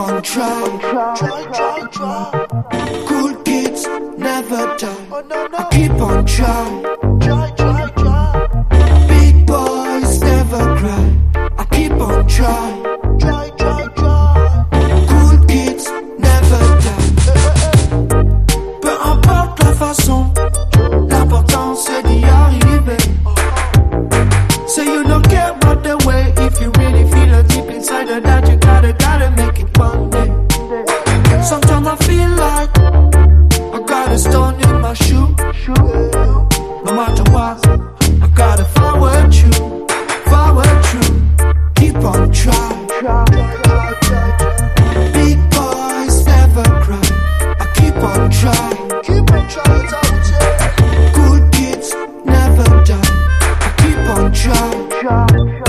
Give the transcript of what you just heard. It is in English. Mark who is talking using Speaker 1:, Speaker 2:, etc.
Speaker 1: on trying. Cool kids never die. I keep on trying. Big boys never cry. I keep on trying. Cool kids never die. Peu importe la façon, l'important c'est d'y arriver. So you don't care about the way. If you really feel it deep inside of that, you gotta make it one day. Sometimes I feel like I got a stone in my shoe. No matter what, I gotta forward through. Keep on trying. Big boys never cry. I keep on trying. Good kids never die. I keep on trying.